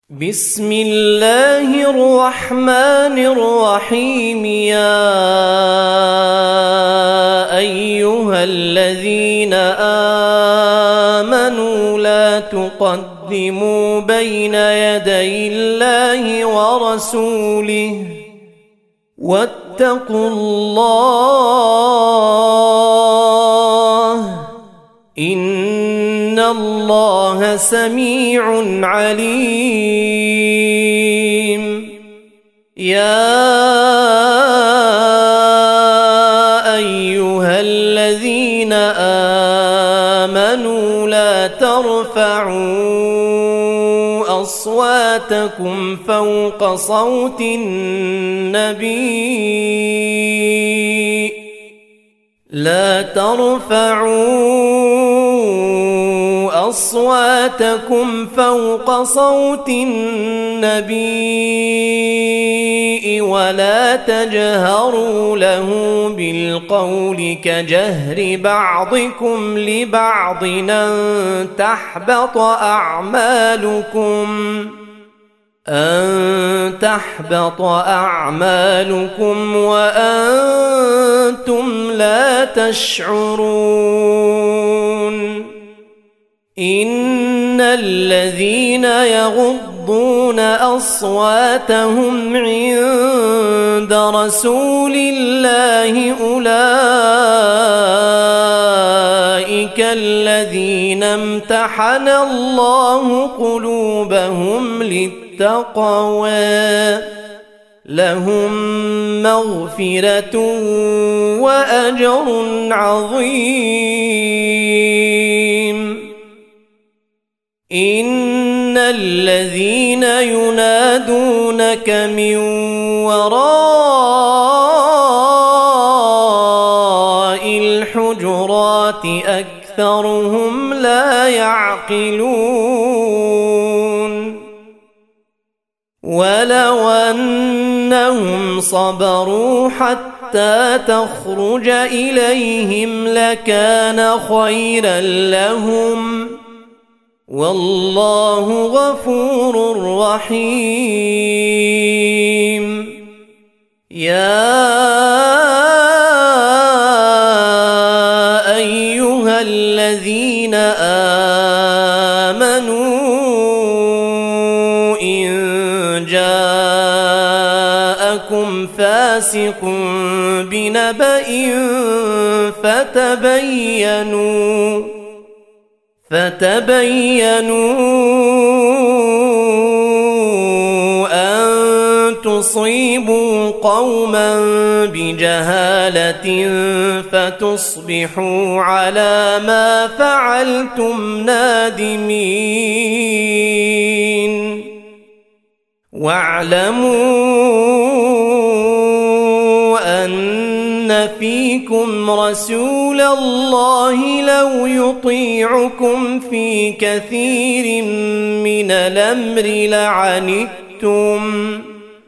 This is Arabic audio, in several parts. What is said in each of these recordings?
بسم الله الرحمن الرحيم. يا أيها الذين آمنوا لا تقدموا بين يدي الله ورسوله واتقوا الله إن الله سميع عليم. يا أيها الذين آمنوا لا ترفعوا أصواتكم فوق صوت النبي لا ترفعوا أصواتكم فوق صوت النبي ولا تجهروا له بالقول كجهر بعضكم لبعض أن تحبط أعمالكم وأنتم لا تشعرون. إن الذين يغضون أصواتهم عند رسول الله أولئك الذين امتحن الله قلوبهم للتقوى لهم مغفرة وأجر عظيم. إن الذين ينادونك من وراء الحجرات أكثرهم لا يعقلون. ولو أنهم صبروا حتى تخرج إليهم لكان خيرا لهم والله غفور رحيم. يا أيها الذين آمنوا إن جاءكم فاسق بنبأ فتبينوا أن تصيبوا قوما بجهالة فتصبحوا على ما فعلتم نادمين. واعلموا أن فيكم رسول الله لو يطيعكم في كثير من الأمر لعنتم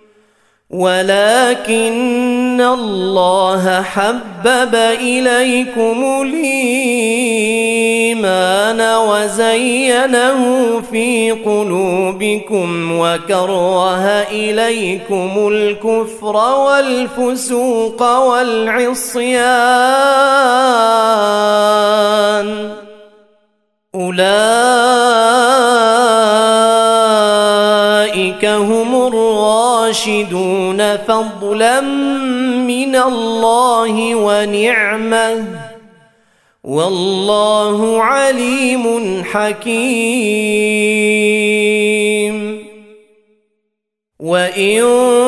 ولكن الله حبب إليكم الإيمان وزينه في قلوبكم وكره إليكم الكفر والفسوق والعصيان أولئك هم الراشدون فضلا من الله ونعمة والله عليم حكيم. وإن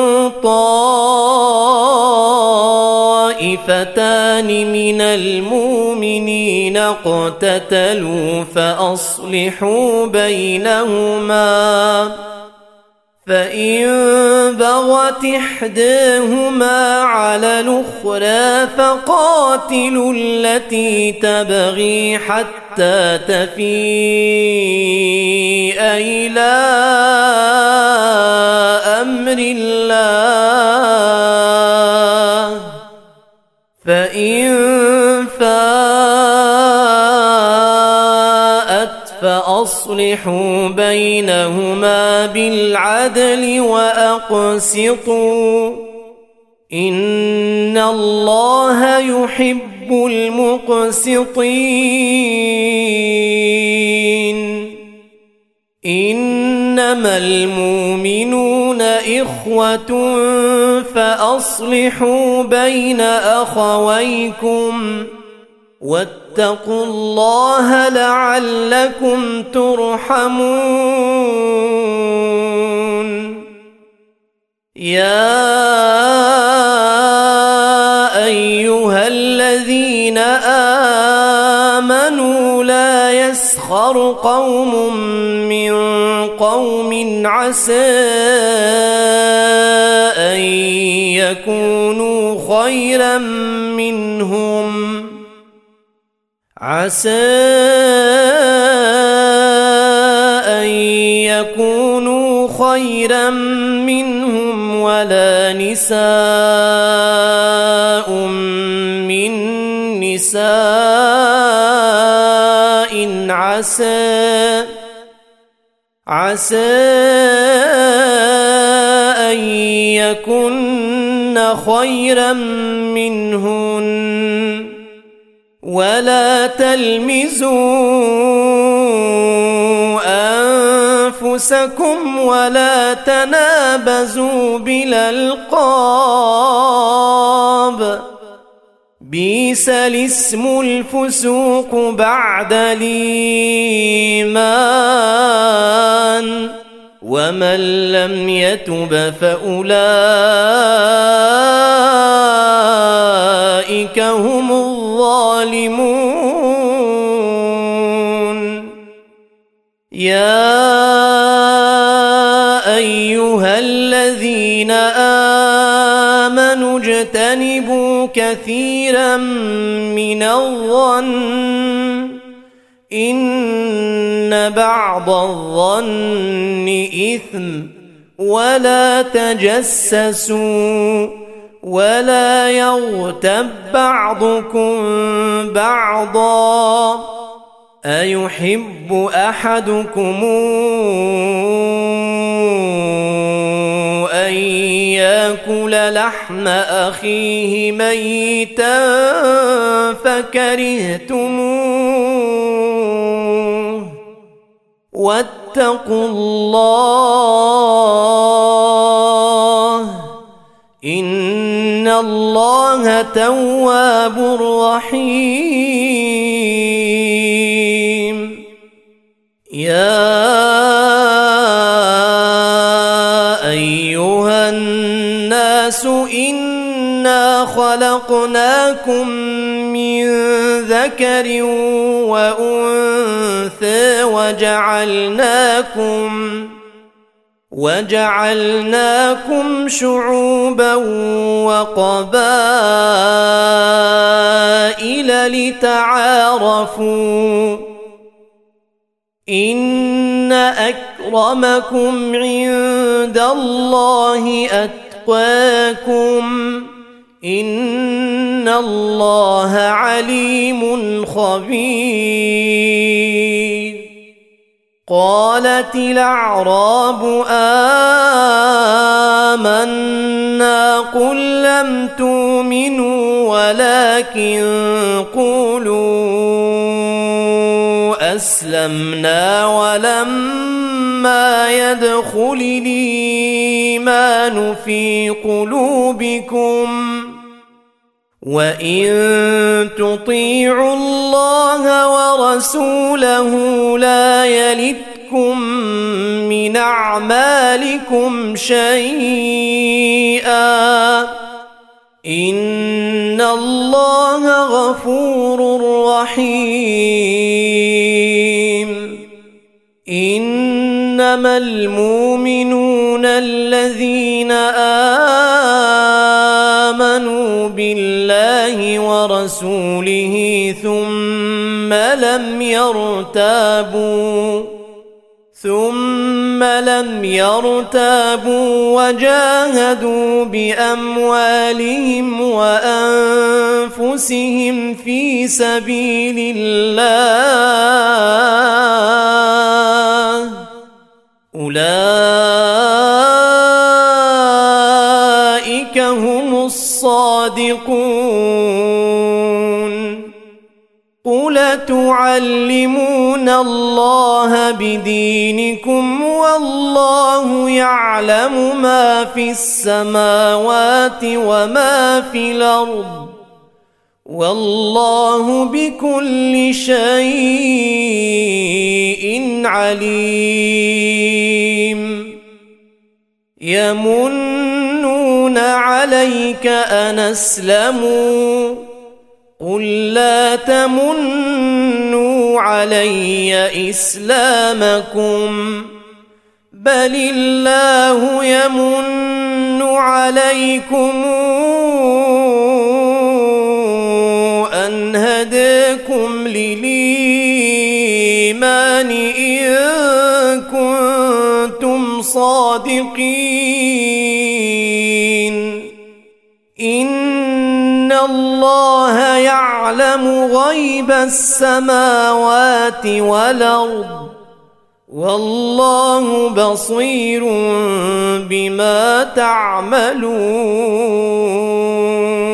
طائفتان من المؤمنين اقتتلوا فأصلحوا بينهما فإن بغت إحداهما على الأخرى فقاتلوا التي تبغي حتى تفيء إلى أمر الله فإن فاءت فأصلحوا بينهما بالعدل وأقسطوا إن الله يحب المقسطين إنما المؤمنون إخوة فأصلحوا بين أخويكم واتقوا الله لعلكم ترحمون يا أيها الذين آمنوا لا يسخر قوم من قوم عسى أن يكونوا خيرا منهم ولا نساء من نساء عسى أن يكن خيرا منهن ولا تلمزوا أنفسكم ولا تنابزوا بالألقاب بئس الاسم الفسوق بعد الإيمان ومن لم يتب فأولئك هم الظالمون يا أيها الذين آمنوا اجتنبوا كثيرا من الظن إن بعض الظن إثم ولا تجسسوا ولا يغتب بعضكم بعضا أيحب أحدكم أن يأكل لحم أخيه ميتا فكرهتموه واتقوا الله إن الله تواب رحيم يا أيها الناس إنا خلقناكم من ذكر وأنثى وجعلناكم شعوبا وقبائل لتعارفوا إن أكرمكم عند الله أتقاكم إن الله عليم خبير قالت الأعراب آمنا قل لم تؤمنوا ولكن قولوا أسلمنا ولما يدخل الإيمان في قلوبكم وإن تطيعوا الله ورسوله لا يلتكم من أعمالكم شيئا إن الله غفور رحيم إنما المؤمنون الذين آمنوا بالله ورسوله ثم لم يرتابوا وجاهدوا بأموالهم وأنفسهم في سبيل الله أولئك هم الصادقون. قل تعلمون الله بدينكم والله يعلم ما في السماوات وما في الأرض والله بكل شيء عليم. يمنون عليك أن أسلموا قل لا تمنوا علي إسلامكم بل الله يمن عليكم أن هداكم للإيمان إن كنتم صادقين. إن الله يعلم غيب السماوات والأرض والله بصير بما تعملون.